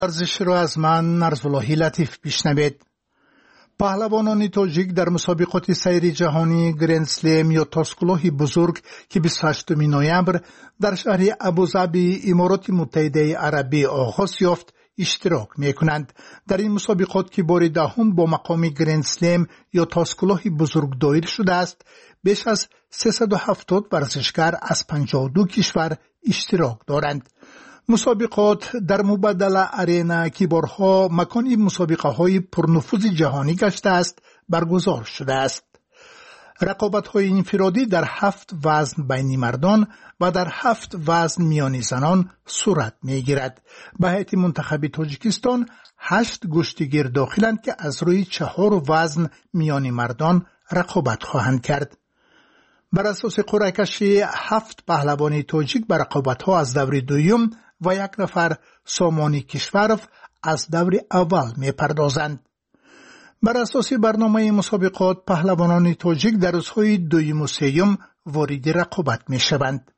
ورزش رو از من نرزاللهی لطیف بشنوید. پهلوانان تاجیک در مسابقات سیری جهانی گرند اسلم یا تاسکلوه بزرگ که 28 نوامبر در شهر ابوظبی امارات متحده عربی آغاز یافت اشتراک میکنند. در این مسابقات که بار دهم با مقام گرند اسلم یا تاسکلوه بزرگ دایر شده است، بیش از 370 ورزشکار از 52 کشور اشتراک دارند. مسابقات در مبادله ارینا که بارها مکان مسابقه های پرنفوذ جهانی گشته است برگزار شده است. رقابت های انفرادی در 7 وزن بین مردان و در 7 وزن میان زنان صورت می گیرد. به هیئت منتخب تاجیکستان 8 گشتیگیر داخلند که از روی 4 وزن میان مردان رقابت خواهند کرد. بر اساس قرعه کشی 7 پهلوان تاجیک به رقابت ها از دور دوم و 1 نفر سامانی کشورف از دور اول می پردازند. بر اساس برنامه مسابقات پهلوانان تاجیک در روزهای دوم و سوم وارد رقابت می شوند.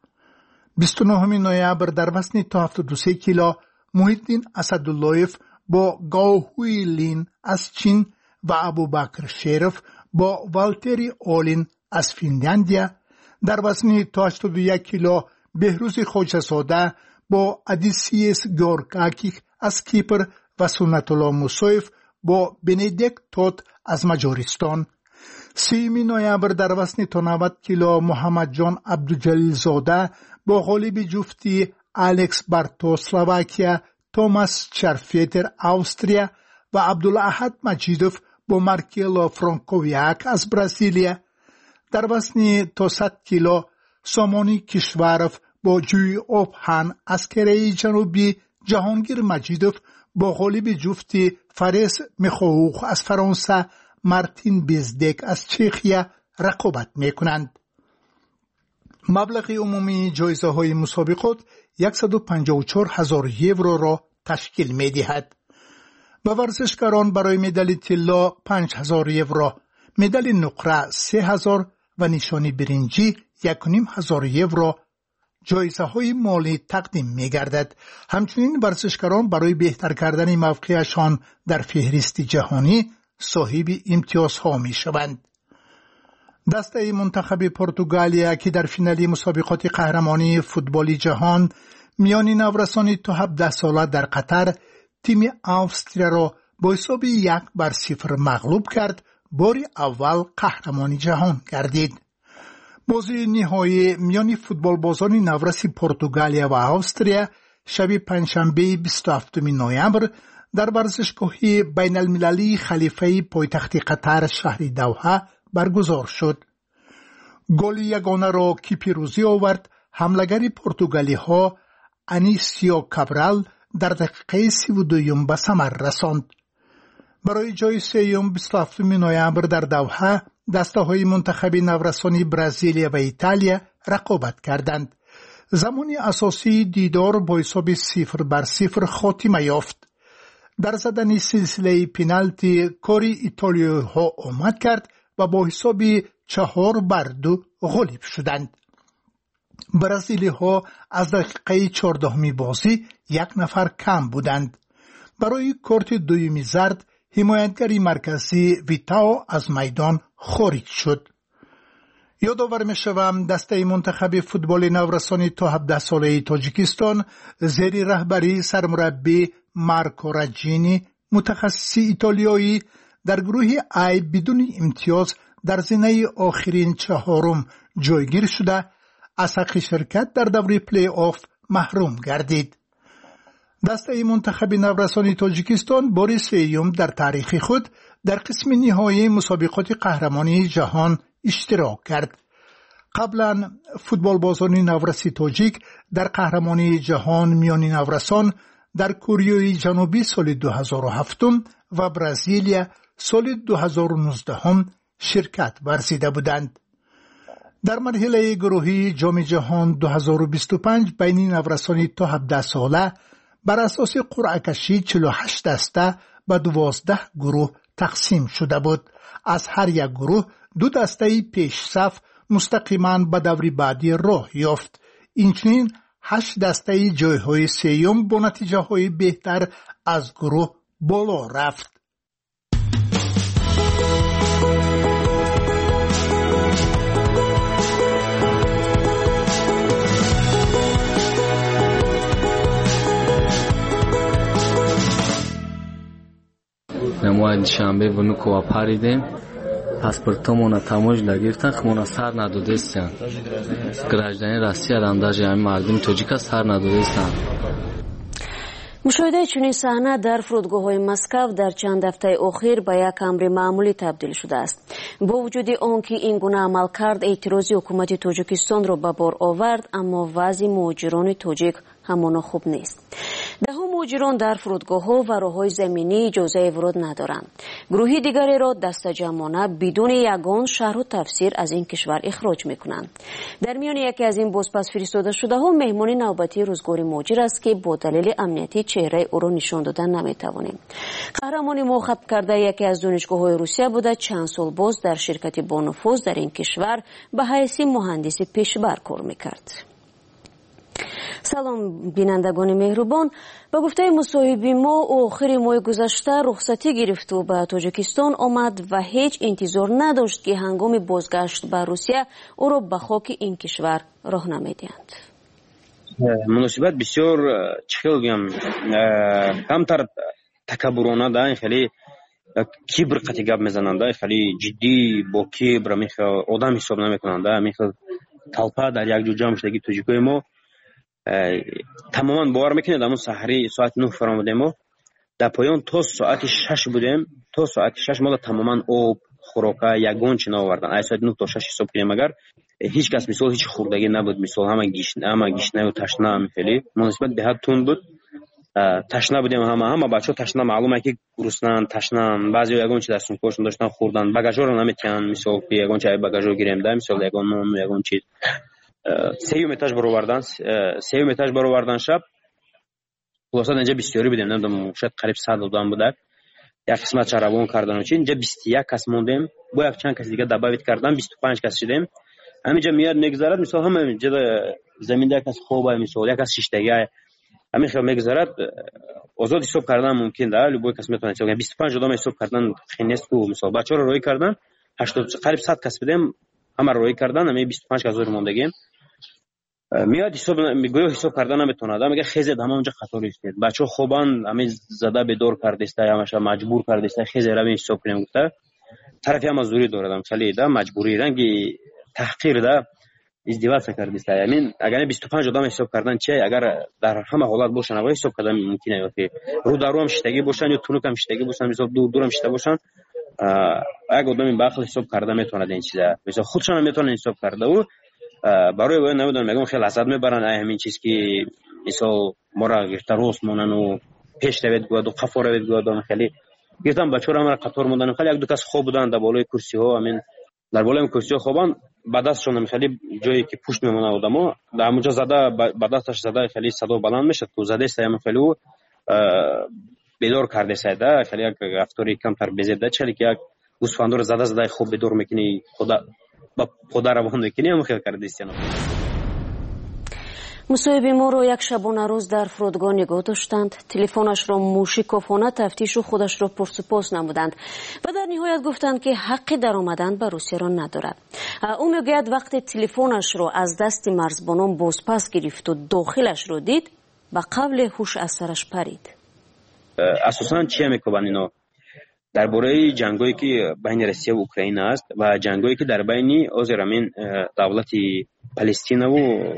29 نوامبر در وزن تا 73 کیلو محیدین اسداللهیف با گاوهوی لین از چین و ابوبکر شریف با والتری اولین از فنلاندیا، در وزن تا 81 کیلو بهروز خواجه‌زاده با ادیسیس گورکاکیک از کیپر و سنت الله موسویف با بندیکت توت از مجارستان. 3 نوامبر در وزن تا 90 کیلو محمد جان عبدالجلیل زاده با غالب جفتی الکس بارتو اسلواکیا، توماس چرفیتر استریا و عبدالاحد مجیدوف با مارکیلو فرانکوویاک از برزیلیا. در وزن تا 100 کیلو سامانی کشورف با جوی اوبهان از کره جنوبی، جهانگیر مجیدوف با غالب جفتی فارس میخووخ از فرانسه، مارتین بیزدک از چخیا رقابت میکنند. مبلغ عمومی جایزه های مسابقات 154,000 یورو را تشکیل میدهد. به ورزشکاران برای مدال طلا 5,000 یورو، مدال نقره 3,000 و نشانی برنجی 1,500 یورو جایزه های مالی تقدیم می گردد. همچنین ورزشکاران برای بهتر کردن موقعشان در فهرست جهانی صاحب امتیازها می شوند. دسته منتخب پرتغالیا که در فینال مسابقات قهرمانی فوتبال جهان میان نورسان تا 17 ساله در قطر تیم استریا را با حساب 1-0 مغلوب کرد، بار اول قهرمان جهان گردید. بازی نهایی میان فوتبال بازان نورس پرتغالیا و استریا شب پنجشنبه 27 نوامبر در ورزشگاه بین المللی خلیفه پایتخت قطر شهر دوحه برگزار شد. گل یگانه را که پیروزی آورد حملگر پرتغالی ها انیسیو کابرال در دقیقه 32 به ثمر رساند. برای جای سوم 27 نوامبر در دوحه دسته های منتخب نورسان برزیل و ایتالیا رقابت کردند. زمان اساسی دیدار با حساب 0-0 خاتمه یافت. در زدن سلسله پنالتی کاری ایتالیایی ها آمد کرد و با حساب 4-2 غالب شدند. برزیلی ها از دقیقه 14 بازی 1 نفر کم بودند. برای کارت دومی زرد حمایتگری مرکزی ویتاو از میدان خارج شد. یادآور می‌شوم دسته منتخب فوتبال نورسان تا 17 ساله تاجیکستان زیر رهبری سرمربی مارکو راجینی متخصص ایتالیایی در گروه ای بدون امتیاز در زینه آخرین 4 جایگیر شده از حق شرکت در دوره پلی آف محروم گردید. دسته منتخب نورسان تاجیکستان بار سوم در تاریخ خود در قسم نهایی مسابقات قهرمانی جهان اشتراک کرد. قبلا فوتبال بازان نورسی تاجیک در قهرمانی جهان میان نورسان در کره جنوبی سال 2007 و برزیلیا سال 2019 شرکت ورزیده بودند. در مرحله گروهی جام جهان 2025 بین نورسان تا 17 ساله بر اساس قرعه کشی 48 دسته به 12 گروه تقسیم شده بود. از هر یک گروه 2 دسته پیش صف مستقیما به دور بعدی راه یافت. اینچنین 8 دسته جایهای سیوم با نتیجه های بهتر از گروه بالا رفت. ما شنبه و نکو پریدیم پاسپورتمون تاموجدا گرفتن خمون سر ندادستن گراجدانی روسیه هم даже همین مردم تاجیک سر ندادستن. مشاهده چنین صحنه در فرودگاه‌های مسکو در چند هفته اخیر به یک امر معمولی تبدیل شده است. با وجود آنکه این گونه عملکرد اعتراضی حکومت تاجیکستان را به بار آورد، اما وضع مهاجران تاجیک همان خوب نیست. دهها مهاجران در فرودگاه‌ها و راه‌های زمینی اجازه ورود ندارند. گروهی دیگری را دسته‌جمعانه بدون یگان شرح و تفسیر از این کشور اخراج می‌کنند. در میان یکی از این بازپس فرستاده شده‌ها مهمان نوبتی روزگار مهاجر است که با دلیل امنیتی چهره او را نشان دادن نمی‌توانیم. قهرمان ما خط کرده یکی از دانشگاه‌های روسیه بوده، چند سال باز در شرکتی با نفوذ در این کشور به حیث مهندس پیشبر کار می‌کرد. سلام بینندگان مهربان، به گفته مصاحبی ما آخر ماه گذشته رخصتی گرفت و به تاجیکستان آمد و هیچ انتظار نداشت که هنگام بازگشت به روسیه او را به خاک این کشور راه نمیدهند. مناسبت بسیار چخیل بگم کمتر تکبرانه ده، خیلی کبر قطعی گپ میزنند، خیلی جدی با کبر میخواد آدم حساب نمیکنند، میخواد طلپه در یک جو جمع شدگی تاجیکای ما تماما باور میکنید. همون سحری ساعت 9 فرامودیم و در پایان تا ساعت 6 بودیم. تا ساعت 6 ما تماما آب خوراکه یگان چی نآوردن. از ساعت 9 تا 6 حساب کنیم اگر هیچ کس مثال هیچ خوردگی نبود، مثال همه گشنه و تشنه میخیلی مناسبت به حد تون بود. تشنه بودیم، همه بچه ها تشنه، معلومه که گرسنه‌اند، تشنه‌اند. بعضی یگان چی دستشون کشون داشتن خوردن، بagaژها رو نمیتونن مثال که یگان چی بagaژها گیریم ده، مثال یگان نون یگان چیز سیوم اتاج برآوردن شب. خلاصا اینجا بسیاری بودیم، نمیدونم شاید قریب 100 آدم بوده. یک قسمت چراغون کردن و چی اینجا 21 کس موندیم، با یک چند کس دیگه دعوت کردن 25 کس شدیم. همینجا میاد میگذرد، مثلا همه اینجا زمین ده کس خوبه، مثلا یک کس شیشتگی همین خیلی میگذرد. آزاد حساب کردن ممکن ده، ولی با کس میتونه چه 25 آدم حساب کردن خیلی نیست. و مثلا بچه‌ها رو روی کردن 80 قریب 100 کس بودیم، همه روی کردن، همین 25 کس موندگیم. میاد حساب میگه حساب کردن نمیتونه، میگه خیزید همه اونجا قطار ایستید، بچه‌ها خوبان همین زده به دور کرده است، همش مجبور کرده است خیزید رو حساب کنیم. گفته طرفی هم مزدوری دارم خیلی ده مجبوری رنگی تحقیر ده ازدواج کرده است. همین اگر 25 آدم حساب کردن چه اگر در همه حالت باشن و حساب کردن ممکنه که رو در رو هم شتگی باشن یا تونک هم شتگی باشن، مثلا دور هم شته باشن، اگه آدم به عقل حساب کرده میتونه این چیزا مثلا خودشون هم میتونن حساب کرده و برای وای نمیدونم میگم خیلی حسد میبرن همین چیز که مثلا ما را گرفته روز مونن و پیش روید گواد و قفا روید گواد خیلی گفتم بچه‌ها را قطار موندن. خیلی یک دو کس خوب بودن در بالای کرسی ها، همین در بالای کرسی ها خوبان با دستشون خیلی جایی که پشت میمونه آدمو در اونجا زده با دستش زده خیلی صدا بلند میشه تو زده است همین خیلی بیدار کرده ساده خیلی یک رفتاری کمتر بزده چلی که یک گوسفند رو زده خوب بیدار میکنی خدا روان میکنی هم خیلی کرده است. مصاحبه ما رو یک شبانه روز در فرودگاه نگاه داشتند، تلفنش را موشکافانه تفتیش و خودش را پرسپاس نمودند و در نهایت گفتند که حق در آمدن به روسیه را ندارد. او میگوید وقتی تلفنش را از دست مرزبانان بازپس گرفت و داخلش را دید به قبل هوش از سرش پرید. اساساً چی میگن اینا درباره جنگایی که بین روسیه و اوکراین است و جنگایی که در بین آزرامین دولت فلسطین و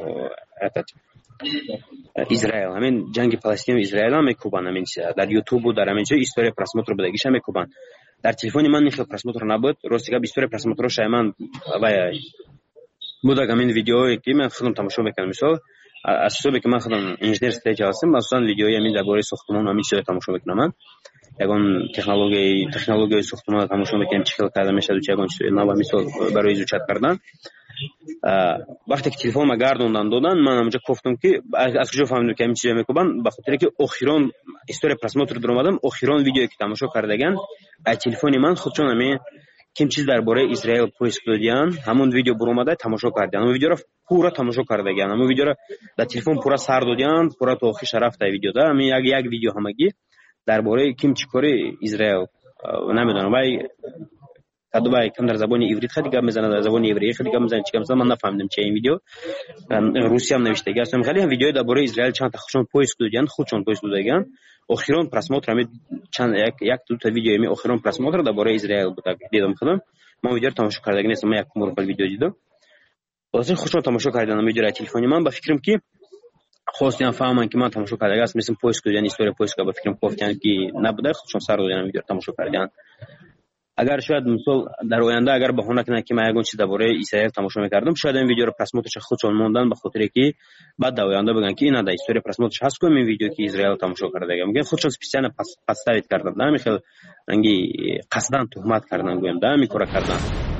اسرائیل، همین جنگ فلسطین و اسرائیل هم میکوبن، همین در یوتیوب و در همین جای استوری پرسموتر بدگیش هم میکوبن. در تلفن من خیلی پرسموتر نبود، راستی استوری پرسموتر شایمان و بوده همین ویدیویی که من خودم تماشا میکنم، مثلا از صبح که من خودم انجینر استیج هستم مثلا ویدیوی همین درباره ساختمان همین چیزا تماشا میکنم. من یگان تکنولوژی ساختمان رو تماشا میکنم چیکار کرده میشه و چیکار چیزا نو مثلا برای ایجاد کردن. وقتی که تلفن ما گردوندن دادن من اونجا گفتم که از کجا فهمیدم که همین چیزا میکنن، به خاطر که اخیران استوری پرسموتر در اومدم اخیران ویدیویی که تماشا کردگان از تلفن من خودشون همین ким чиз дарбораи Израил поиск додиян, ҳамон видео буромада тамошо кардиян. Ҳамон видеоро пура тамошо кардагиян. Ҳамон видеоро дар телефон пура сар додиян, пура то охир рафта видеода. Ҳамин як видео ҳамагӣ дарбораи ким чӣ кори Израил намедонам. Вай кадубай кам дар забони иврит хеле гап мезанад, дар забони еврей хеле гап мезанад. Чӣ гап мезанад ман нафаҳмидам чӣ ин видео. Русиям навиштаги аст. Хеле ҳам видеои дарбораи Израил чанд та худшон поиск додиян, худшон поиск додагиян. Охирон просмотр ҳамин чанд як ду та видео ҳамин охирон просмотр дарбораи Израил буда дидам худам. Ман видеоро тамошо кардаги нестам. Ман якум бор видео дидам. Ҳозир худшон тамошо кардан видеоро телефони ман ба фикрам ки хостиям фаҳман ки ман тамошо кардага аст. Мислам поиск додиян, история поиска ба фикрам кофтиян ки набуда худшон сар додиян видеоро тамошо кардиян. Агар шояд мисол дар оянда агар баҳона кунад ки ман ягон чиз дарбораи Израил тамошо мекардам, шояд ин видеоро просмотраш худшон мондан ба хотире ки баъд дар оянда бигӯянд ки ин ада история просмотраш ҳаст ку ин видео ки Израил тамошо кардагам. Мегӯянд худшон специально подставить кардан. Да ҳамин хел ранги қасдан туҳмат кардан гӯям. Да ҳамин кора кардан.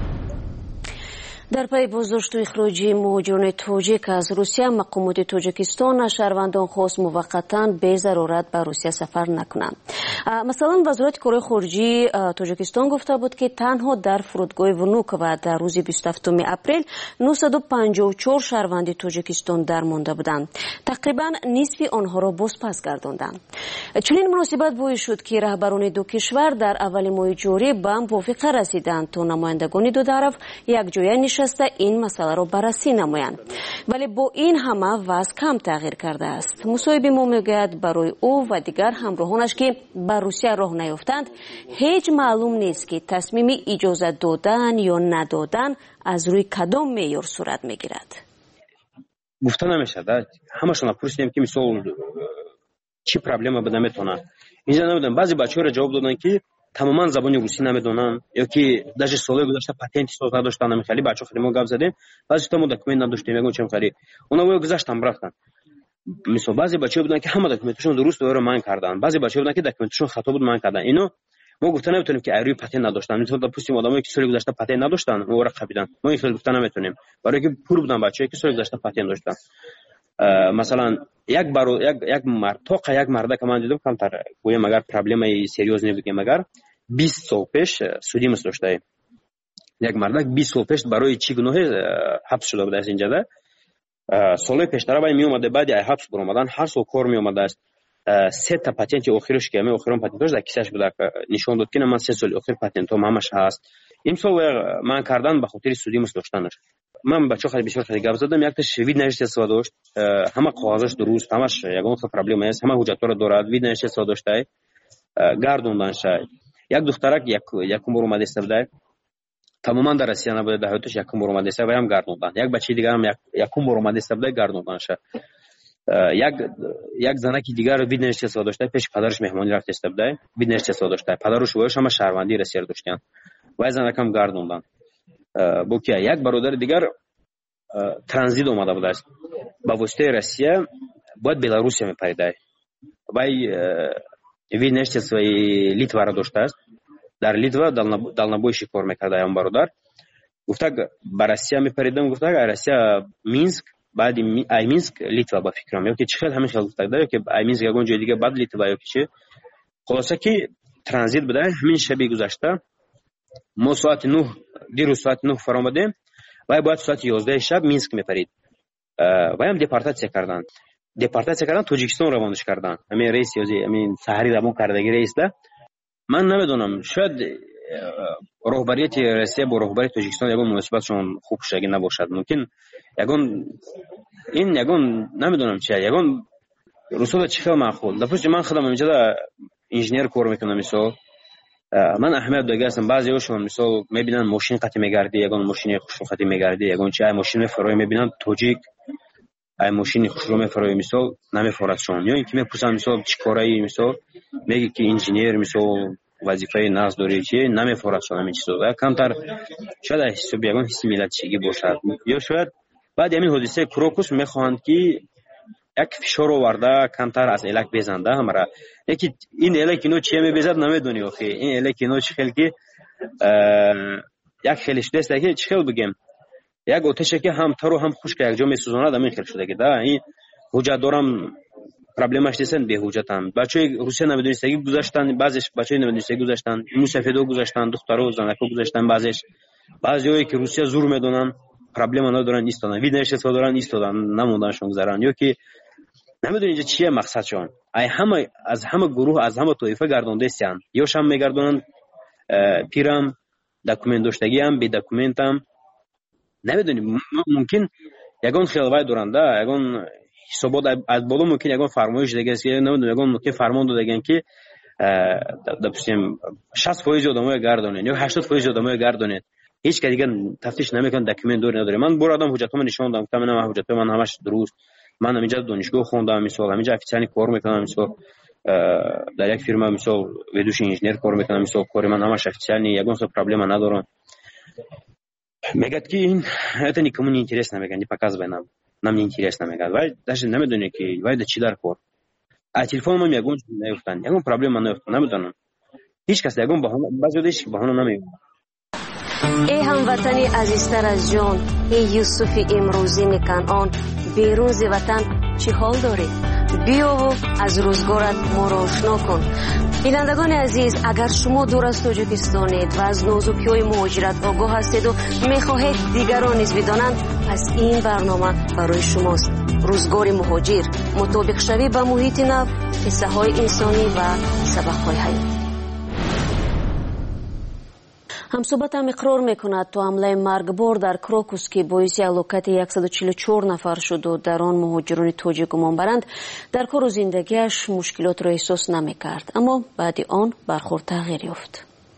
дар пайи боздошту ихроҷи муҳоҷирони тоҷик аз русия, мақомоти тоҷикистон аз шаҳрвандон хост муваққатан бе зарурат ба русия сафар накунанд. масалан вазорати корҳои хориҷии тоҷикистон гуфта буд ки танҳо дар фурудгоҳи внукова дар рӯзи 27 апрел 954 шаҳрванди тоҷикистон дармонда буданд. тақрибан нисфи онҳоро бозпас гардонданд. чунин муносибат боис шуд ки раҳбарони ду кишвар дар аввали моҳи ҷорӣ ба мувофиқа расиданд то намояндагони ду тараф якҷоя нишаста ин масъаларо баррасӣ намоянд. вале бо ин ҳама вазъ кам тағйир кардааст. мусоҳиби мо мегӯяд барои ӯ ва дигар ҳамроҳонаш ки ба русия роҳ наёфтанд ҳеҷ маълум нест ки тасмими иҷозат додан ё надодан аз рӯи кадом меъёр сурат мегирад. гуфта намешавад. ҳамашон пурсидем ки мисол чӣ проблема буда метавонад. инҷа намедонам. баъзе бачаҳоро ҷавоб доданд ки тамоман забони русӣ намедонанд ё ки даже солҳои гузашта патенти соз надоштанд. Намехали бачаҳо хеле мо гап задем. баъзе то мо документ надоштем, ягон чем хали. Онавои гузаштам рафтанд. мисол баъзе бачаҳо буданд ки ҳама документашон дуруст оро ман карданд. баъзе бачаҳо буданд ки документашон хато буд ман карданд. Ино мо гуфта наметавонем ки айрӯи патент надоштанд. мисол допустим одамое ки соли гузашта патент надоштанд, мо қабиданд. мо ин хел гуфта наметавонем. барое ки пур буданд бачаҳое ки соли гузашта патент доштанд. масалан як мард тоқа як марда ки ман дидам камтар гӯям агар проблемаи серьёзне бигем агар 20 сол пеш судимост доштаем. як мардак 20 сол пеш барои чӣ гуноҳе ҳабс шуда будааст инҷада. солҳои пештара вай меомаде баъди ай ҳабс буромадан ҳар сол кор меомадааст. 3 та патенти охираш ки охирон патентош дар кисаш буда нишон дод ки ман 3 соли охир патентом ҳамаш ҳаст. имсол ман кардан ба хотири судимост доштанаш. ман бачаҳо хеле бисёр хеле гап задам. якташ видное жительство дошт, ҳама қоғозаш дуруст, ҳамаш ягон хел проблема нест, ҳама ҳуҷҷатҳоро дорад, видное жительство доштай, гардонданша. як духтарак якум бор омада истабудай, тамоман дар Россия набуде, дар ҳаёташ якум бор омада истабудай, ваям гардондан. як бачаи дигарам якум бор омада истабудай, гардонданша. як занаки дигар видное жительство доштай, пеши падараш меҳмонӣ рафта истабудай, видное жительство доштай. падаруш вояш ҳама шаҳрвандии Россияро доштанд. вай занакам гардондан. бо ки як бародари дигар транзит омада будааст. ба воситаи Россия бояд Беларусия мепаридай. вай видное жительствои Литваро доштааст. дар Литва далнабой шикор мекарда ям бародар. гуфта ба Россия мепаридам. гуфта Россия Минск, баъди ай Минск Литва ба фикрам. ё ки чӣ хел ҳамин хел гуфтагда, ё ки ай Минск ягон ҷои дига баъд Литва ё ки чӣ. хулоса ки транзит будай. ҳамин шаби гузашта мо соати 9 дирӯз соати 9 фаромадем. вай бояд соати 11 шаб Минск мепарид. ваям депортатсия карданд. Тоҷикистон равонаш карданд. ҳамин рейс ёзи ҳамин саҳари равон кардаги рейсда. ман намедонам, шояд роҳбарияти Россия бо роҳбари Тоҷикистон ягон муносибатшон хуб шудаги набошад. мумкин ягон намедонам чия, ягон русола чӣ хел маъқул. допустим ман худам инҷада инженер кор мекунам. мисол ман аҳамият дода ҳастам. баъзеҳошон мисол мебинанд мошин қати мегарди, ягон мошини хушрӯ қати мегарди, ягон чи ай мошин мефарои, мебинанд тоҷик ай мошини хушрӯ мефарои, мисол намефорадшон. ё ин ки мепурсанд мисол чӣ кораи, мисол меги ки инженер, мисол вазифаи нағз дори, чи намефорадшон ҳамин чизода. камтар шояд аз ҳисоби ягон ҳисси миллатчигӣ бошад. ё шояд баъди ҳамин ҳодисаи Крокус мехоҳанд ки як фишор оварда камтар аз элак безанда ҳамара. яки ин элак ино чия мебезад намедонӣ. охи ин элак ино чӣ хел ки як хеле шудааст ки чӣ хел бигем, як отеше ки ҳам тару ҳам хушка якҷо месӯзонад. ҳамин хел шудаги да. ин ҳуҷҷат дорам проблемаш дестан беҳуҷатанд. бачаҳои русия намедонистагӣ гузаштанд, баъзеш бачаҳои намедонистагӣ гузаштанд, мусафедо гузаштанд, духтаро занако гузаштанд, баъзеҳое ки русия зур медонанд, проблема надоранд, истоданд, виднашество доранд, истоданд, намонданшон гузаранд, ё ки намедонӣ инҷа чия мақсадшон. аз ҳама гурӯҳ, аз ҳама тоифа гардондестиянд. ёшам мегардонанд, пирам, документ доштагиам, бедокументам. намедонӣ, мумкин ягон хелвай доранда, ягон ҳисобот аз боло мумкин ягон фармоиш дагест, намедонам, ягон мумкин фармон додаган ки допустим 60% одамоя гардонед ё 80% одамоя гардонед. ҳеҷ кас дигар тафтиш намекунад, документ дори надорем. ман бор одам ҳуҷҷатҳомо нишон дадам, гуфтам ина ҳуҷҷатҳои ман ҳамаш дуруст. ман ҳаминҷа донишгоҳ хондам, мисол ҳаминҷа официалӣ кор мекунам, мисол дар як фирма мисол ведущий инженер кор мекунам, мисол кори ман ҳамаш официалӣ, ягон со проблема надорам. мегӯяд ки ин это никому не интересно, мегӯяд не показывай нам не интересно, мегӯяд. вай даже намедоне ки вай да чӣ дар кор. а телефонам ягон наёфтанд, ягон проблема наёфтанд, намедонам. ҳеҷ кас ягон баҳона, баъзеҳо ҳеҷ баҳона намеёфтанд. ای هموطنی عزیزتر از جان، ای یوسف امروزی کنعان، بیرون ز وطن چی حال داری؟ بیا و از روزگارت ما را آشنا کن. بینندگان عزیز، اگر شما دور از تاجیکستانید و از نازکی‌های مهاجرت آگاه هستید و می‌خواهید دیگران نیز بدانند، پس این برنامه برای شماست. روزگار مهاجر، مطابق شوی با محیط نو، قصه‌های انسانی و سبق‌های حیاتی. ҳамсӯҳбатам иқрор мекунад то ҳамлаи маргбор дар крокус ки боиси ҳалокати 144 нафар шуду дар он муҳоҷирони тоҷик гумонбаранд, дар кору зиндагиаш мушкилотро эҳсос намекард, аммо баъди он бархурд тағйир ёфт.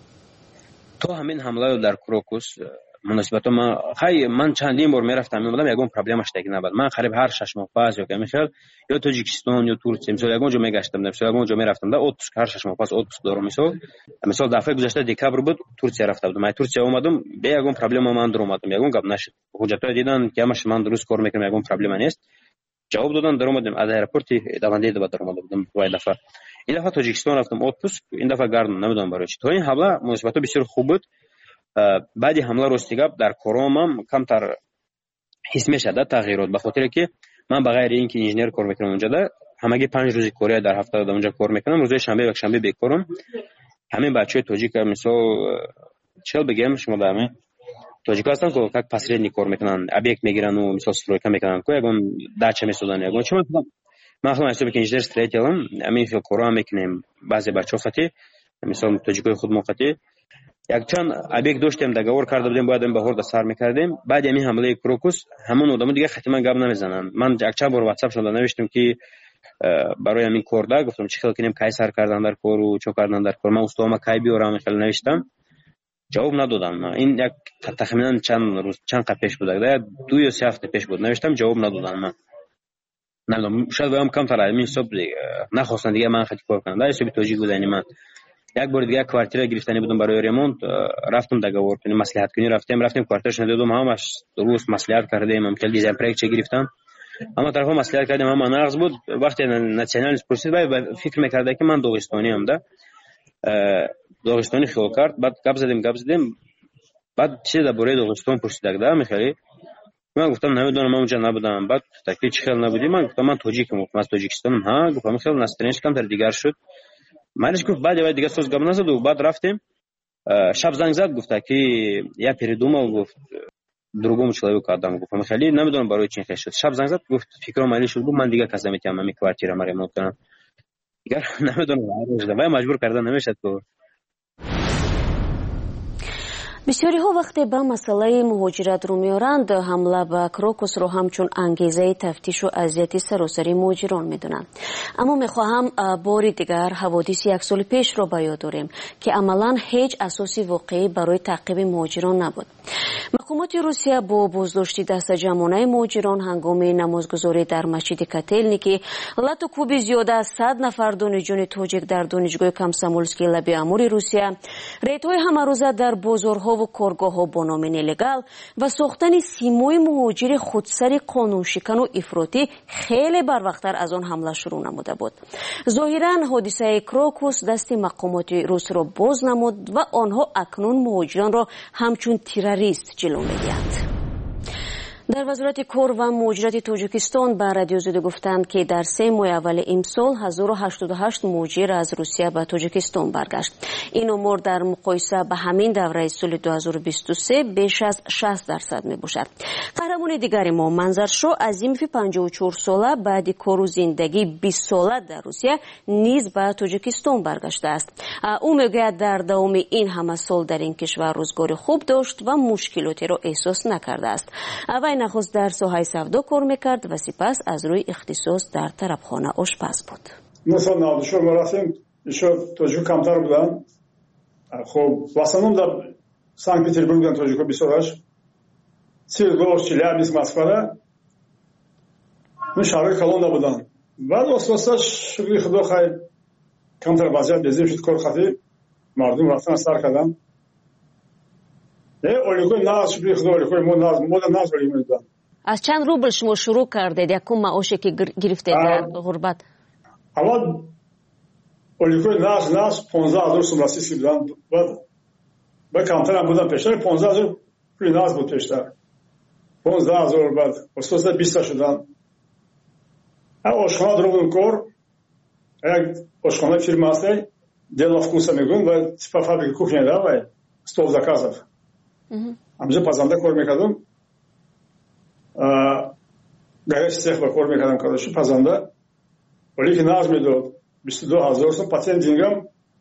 то ҳамин ҳамлаи дар крокус муносибато ман чандин бор мерафтам, меомадам, ягон проблемаш таки набуд. ман қариб ҳар 6 моҳ пас ё камихел ё тоҷикистон ё турсия, мисол ягон ҷо мегаштам, мисол ягон ҷо мерафтам, да отпуск ҳар 6 моҳ пас отпуск дорам. мисол дафъаи гузашта декабр буд, турсия рафта будам. ай турсия омадам, бе ягон проблема ман даромадам, ягон гап нашуд. ҳуҷҷатҳои дидан ки ҳамаш ман дуруст кор мекунам, ягон проблема нест. ҷавоб додан даромадем, аз аэропорти давандеда даромада будам. вай дафъа ин дафъа тоҷикистон рафтам отпуск, ин дафъа гардон, намедонам барои чӣ. то ин ҳамла муносибато бисёр хуб буд. баъди ҳамла рости гап дар коромам камтар ҳис мешуда тағйирот, ба хотире ки ман ба ғайри ин ки инженер кор мекунам онҷада, ҳамагӣ 5 рӯзи кория дар ҳафта дар онҷа кор мекунам. рӯзои шанбе ва якшанбе бекорам. ҳамин бачаҳои тоҷика мисол чел бигем шумо дар ҳамин тоҷика ҳастанд ки как посредник кор мекунанд, объект мегирану мисол стройка мекунанд, ко ягон дача месозанд, ягон чӣ ман худам ҳисоби ки инженер строителам, ҳамин хел корам мекунем. баъзе бачаҳо хати мисол тоҷикои худмон хати якчанд объект доштем, договор карда будем, бояд баҳор да сар мекардем. баъди ҳамин ҳамлаи крокус ҳамон одамо дигар хати ман гап намезананд. ман якчанд бор ватсап шуда навиштам ки барои ҳамин корда гуфтам чӣ хел кинем, кай сар кардан дар кору чо кардан дар кор, ман устоама кай биёрам, хел навиштам. ҷавоб надодам. ин як тахминан чанд қад пеш буд, 2 ё 3 ҳафта пеш буд, навиштам, ҷавоб надодам. ман намедонам, шояд воям камтар ҳамин ҳисоб нахостанд дига ман хати кор кунам. дар ҳисоби тоҷик будаини ман як бор дига квартира гирифтани будам барои ремонт, рафтам договор кунем, маслиҳаткунӣ рафтем квартирашон додам, ҳамаш дуруст маслиҳат кардем, ҳамчал дизайн проект гирифтам, ҳама тарафа маслиҳат кардем, ҳама нағз буд. вақте националист пурсид, вай фикр мекарда ки ман доғистониам, да доғистони хиёл кард. баъд гап задем, баъд чизе дар бораи доғистон пурсидак, да мехали. ман гуфтам намедонам, ман онҷа набудам. баъд таки чӣ хел набудӣ? ман гуфтам ман тоҷикам, гуфтам аз тоҷикистонам. ҳа гуфтам хел настроенияш камтар дигар шуд. майнаш гуфт баъд явай дига соз гап назаду. баъд рафтем, шаб занг зад, гуфта ки я передумал, гуфт другому человеку отдам. гуфтам хеле намедонам барои чӣ хел шуд. шаб занг зад, гуфт фикрам майли шуд, гуфт ман дига кас наметавонам ҳамин квартирама ремонт кунам. дигар намедонам, вай маҷбур карда намешад ки. бисёриҳо вақте ба масъалаи муҳоҷират рӯ меоранд, ҳамла ба крокусро ҳамчун ангезаи тафтишу азияти саросари муҳоҷирон медонанд. аммо мехоҳам бори дигар ҳаводиси як соли пешро ба ёд орем ки амалан ҳеҷ асоси воқеӣ барои таъқиби муҳоҷирон набуд. мақомоти русия бо боздошти дастаҷамонаи муҳоҷирон ҳангоми намозгузорӣ дар масҷиди котелники, лату кӯби зиёда аз 100 нафар донишҷӯёни тоҷик дар донишгоҳи комсомольскии лаби амури русия, рейдҳои ҳамарӯза дар бозорҳо ва коргоҳҳо бо номи нелегал ва сохтани симои муҳоҷири худсари қонуншикану ифротӣ хеле барвақттар аз он ҳамла шурӯъ намуда буд. зоҳиран ҳодисаи крокус дасти мақомоти русро боз намуд ва онҳо акнун муҳоҷиронро ҳамчун террорист ҷилӯ медиҳанд. در وزارت کار و مهاجرت تاجیکستان به رادیو زوده گفتند که در 3 ماه اول امسال 1088 مهاجر از روسیه به تاجیکستان برگشت. این امور در مقایسه به همین دوره سال 2023 بیش از 60% می باشد. قهرمان دیگر ما منظرشو عظیموف 54 ساله بعد کار و زندگی 20 ساله در روسیه نیز به تاجیکستان برگشته است. او میگوید در دوام این همه سال در این کشور روزگار خوب داشت و مشکلاتی را احساس نکرده است. وی نخست در ساحه سودا کار میکرد و سپس از روی اختصاص در طربخانه آشپز بود. مثلا 94 ما رفتیم еще توجیک کمتر بودن. خب в основном در سانت پترزبورگ بودن توجیک‌ها بسیارش. سیرگوش، چلیابینسک، مسکو ну شهرهای کلان بودن. بعد واسه شغلی خدا خیر کمتر وضعیت بزرگ شد کار خاطر مردم رفتن سر کردن. اولیکوی ناز شغلی خدا اولیکوی مود ناز ولی میدن. از چند روبل شما شروع کردید؟ یکم معاشی که گرفتید در غربت؟ اول اولیکوی ناز 15000 سوم روسیه بودن. بعد کمتر هم بودن پیشتر 15000 پول ناز بود پیشتر. 15000 بعد واسه 20 شدن. آشخانه درون کار یک آشخانه فیرما است دل вкуса میگن و تیپ فابریک کوچنی داره و стол заказов. همجا پازنده کار میکردم. گاریش سیخ با کار میکردم کارشو پازنده. ولی که ناز میداد 22000 سوم پاتنت دیگم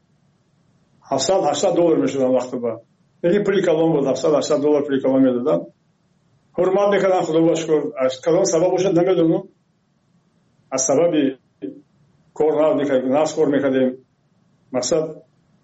$780 میشدن وقتی با. یکی پولی کلان بود $780 پولی کلان میدادن. حرمت میکردن خدا باشکر. از کلان سبب باشد نمیدونم. از سبب کار ناز کار میکردیم. مقصد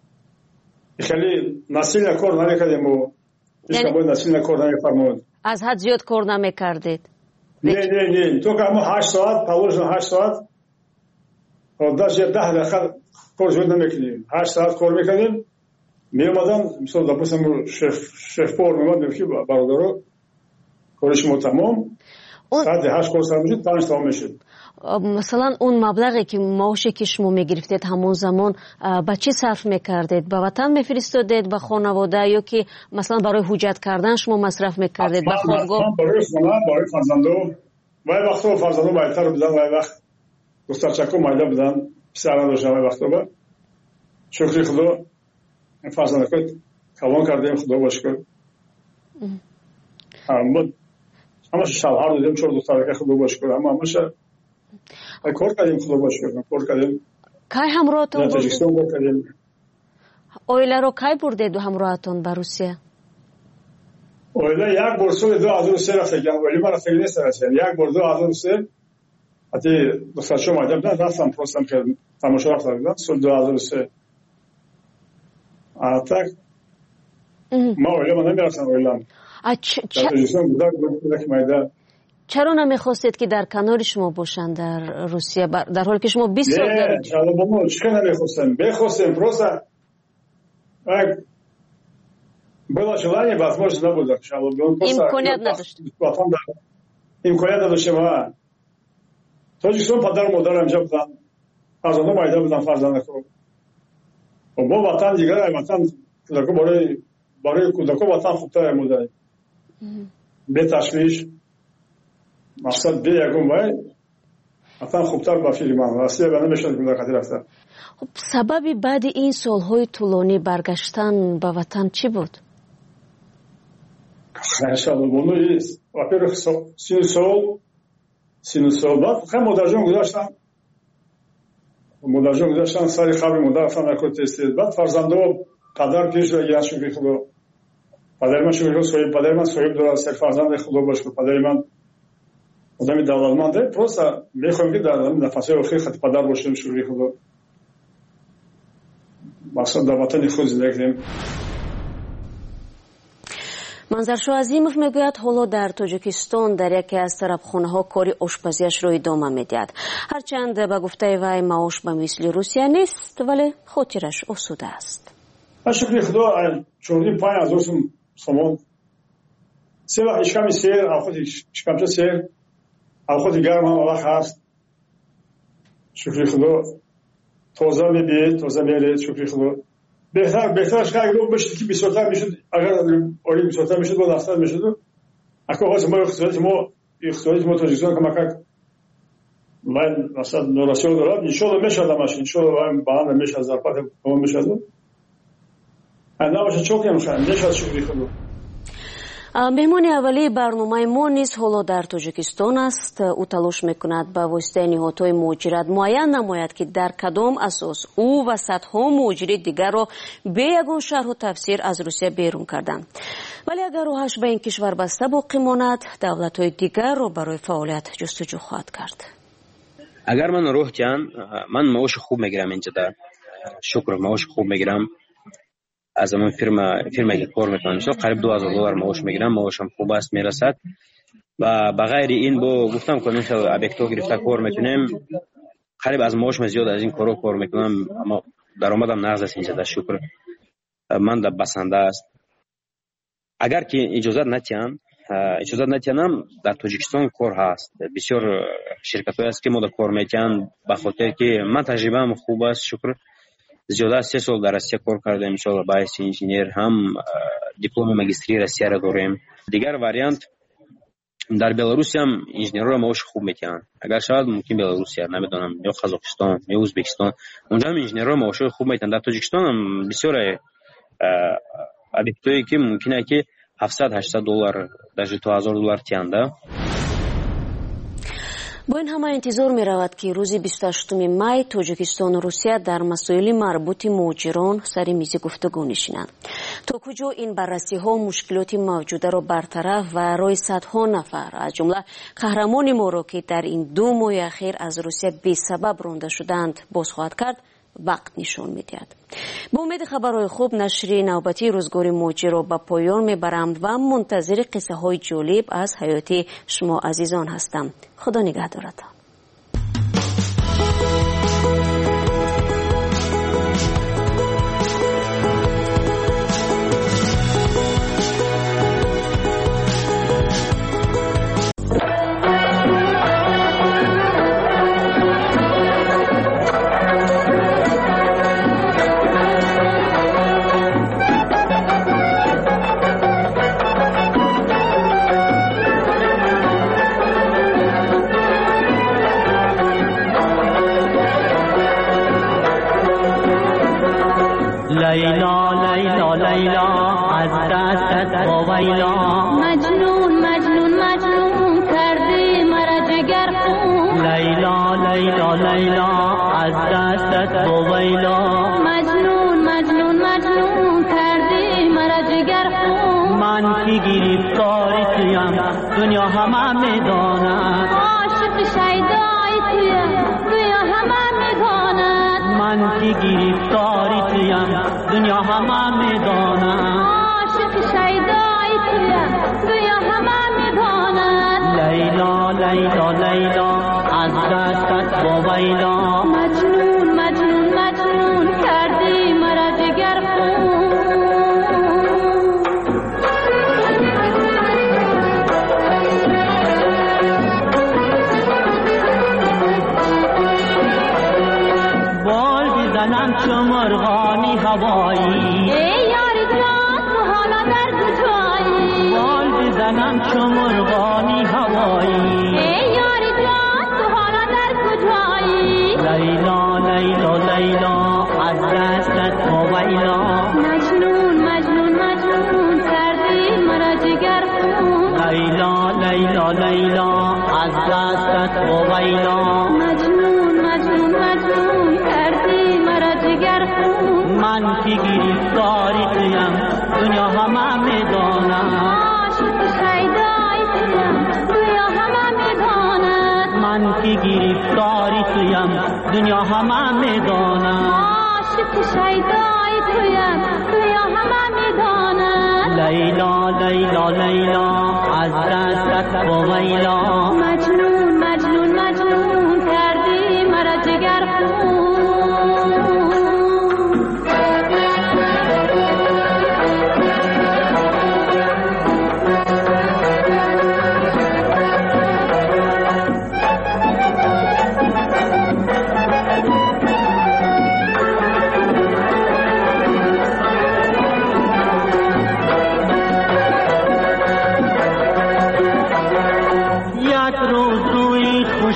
خیلی نسل کار نمیکردیم و هیچ کاری نسل کار نمیفرمود. از حد زیاد کار نمیکردید؟ نه تو که ما 8 ساعت پاوشن 8 ساعت و даже 10 دقیقه کار زیاد نمیکردیم. 8 ساعت کار میکردیم. میومدن مثلا допустим شف پور میومد که برادرو کارش تمام. ساعت 8 کار سر میشد 5 تمام میشد. مثلا اون مبلغی که معاشی که شما میگرفتید همون زمان به چی صرف میکردید؟ به وطن میفرستادید به خانواده یا که مثلا برای حجت کردن شما مصرف میکردید به خوابگاه؟ برای خانه برای فرزندو وای وقتا فرزندو بهتر بودن وای وقت دخترچکو مایده بودن پسران داشتن وای وقتا با شکر خدا فرزندکو کلان کردیم خدا باشکر. همش شوهر دادیم چهار دخترک خدا باشکر همش کار کردیم خدا باشکر کار کردیم. کی همراهتون بودید؟ اویله رو کی بردید همراهتون به روسیه؟ اویله یک بار سال 2003 رفتیم ولی ما رفتیم نیست رفتیم یک بار 2003 حتی دخترچه مایده بودن رفتم پرستم که تماشا رفتم سال 2003 تک ما اویله ما نمیرفتم اویله چرا نمیخواستید که در کنار شما باشند در روسیه در حالی که شما 20 سال دارید؟ نه چرا نمیخواستم بخواستم просто было желание возможно نبود امکانیت نداشت امکانیت نداشتم تاجیکستان پدر و مادرم اینجا بودن فرزندم مایده بودن فرزندکو و با وطن دیگر وطن کودکو برای کودکو وطن خوبتر بوده به تشویش مقصد به یکم وای وطن خوبتر با فیلمان واسه بنا میشد که خاطر رفته. خب سببی بعد این سالهای طولانی برگشتن به وطن چی بود؟ انشالله بونو است. во-первых سینوسول بعد خیلی مدرجان گذاشتن سر خبر مادر رفتن نکرد تست بعد فرزندو قدر پیش و گیرش شکری خدا پدر من شکری صاحب پدر من صاحب داره سر فرزند خدا باشه پدر من آدمی دولتمنده просто میخوام که در نفسه آخر خط پدر باشیم شکری خدا مقصد در وطن خود زندگی کنیم. منظرشو عظیموف میگوید حالا در تاجیکستان در یکی از طربخانه‌ها کاری آشپزیش رو ادامه میدهد. هرچند به گفته وی معاش به مثل روسیه نیست ولی خاطرش آسوده است. شکر خدا چوردیم 5000 سوم سه وقت اشکم سیر آخوت اشکم سیر آخوت گرم هم وقت هست شکر خدا تازه میبید شکر خدا بهترش که اگر بشید که 20 میشد اگر اولی 20 میشد با دفتر میشد اکو ما اقتصادی ما تاجیکستان کمک من مثلا نوراسیون دارم انشالله میشدم انشالله با میشه زرفت ما میشدم انا باشه چوکم خان نشد شغلی خودم. меҳмони аввалии барномаи мо низ ҳоло дар тоҷикистон аст. ӯ талош мекунад ба воситаи ниҳодҳои муҳоҷират муайян намояд ки дар кадом асос ӯ ва садҳо муҳоҷири дигарро бе ягон шарҳу тафсир аз русия берун карданд. вале агар роҳаш ба ин кишвар баста боқӣ монад, давлатҳои дигарро барои фаъолият ҷустуҷӯ хоҳад кард. агар ман роҳ диҳам, ман маоши хуб мегирам инҷода. шукр, маоши хуб мегирам. از همون فرمایی که کار میکنم مثلا قریب $2000 معاش میگیرم. معاشم خوب است، میرسد. و بغیر این با گفتم که مثلا ابیکتو گرفته کار میکنیم، قریب از معاشم زیاد از این کارو کار میکنم، اما درآمدم نقص است. اینجا شکر من در بسنده است. اگر که اجازه نتیانم در تاجیکستان کار هست. بسیار شرکت‌های است که ما در کار میکنن، به خاطر که من تجربه‌ام خوب است. شکر زیاده از 3 سال در روسیه کار کردم. انشالله باعث انجینیر هم دیپلم ماجستری روسیه را داریم. دیگر واریانت در بلاروس هم انجینرها معاش خوب میتونن. اگر شاید ممکن بلاروسیا نمیدونم یا قزاقستان یا ازبکستان اونجا هم انجینرها معاش خوب میتونن. در تاجیکستان هم بسیار ابیکتایی که ممکنه که $700-800 در $2000 تیانده. با این همه انتظار می رود که روز 28 مای تاجیکستان و روسیه در مسائل مربوط مهاجران سر میز گفتگو نشینند. تا کجا این بررسی ها مشکلات موجوده را برطرف و رای صدها نفر از جمله قهرمان ما را که در این 2 ماه اخیر از روسیه بی سبب رانده شدند باز خواهد کرد، وقت نشان می‌دهد. با امید خبرهای خوب نشر نوبتی روزگار مهاجر را به پایان میبرم و منتظر قصه های جالب از حیات شما عزیزان هستم. خدا نگهدارتان. لیلا لیلا لیلا از دستت ویلا، مجنون مجنون مجنون کردی مرا جگر خون. لیلا لیلا لیلا از دستت ویلا، مجنون مجنون مجنون کردی مرا جگر خون. من که گرفتاری تویم دنیا همه میداند، عاشق شیدای تویم دنیا همه میداند. من که گرفتاری تویم دنیا همه میداند، عاشق شیدای تویم دنیا همه میداند. لیلا لیلا لیلا از دستت ویلا، مجنون مجنون مجنون کردی مرا جگر خون. بال بزنم چو مرغانی هوایی، ای یار جان تو حالا در کجایی؟ بال بزنم چو مرغانی هوایی، ای یار جان تو حالا در کجایی؟ لیلا لیلا لیلا از دستت ویلا، مجنون مجنون مجنون کردی مرا جگر خون. لیلا لیلا لیلا از دستت ویلا، مجنون مجنون مجنون کردی مرا جگر خون. من که گرفتاری تویم دنیا همه میداند، عاشق شیدای تویم دنیا همه میداند. من که گرفتاری تویم دنیا همه میداند، عاشق شیدای تویم دنیا همه میداند. لیلا لیلا لیلا از دستت ویلا، مجنون مجنون مجنون کردی مرا جگر خون.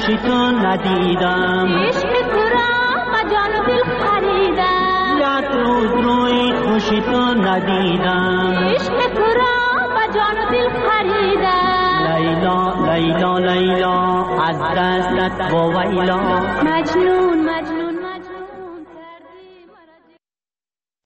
خوشی تو ندیدم، عشق تو را با جان و دل خریدم، یک روز روی خوشی تو ندیدم، عشق تو را با جان و دل خریدم. لیلا لیلا لیلا از دستت با ویلا، مجنون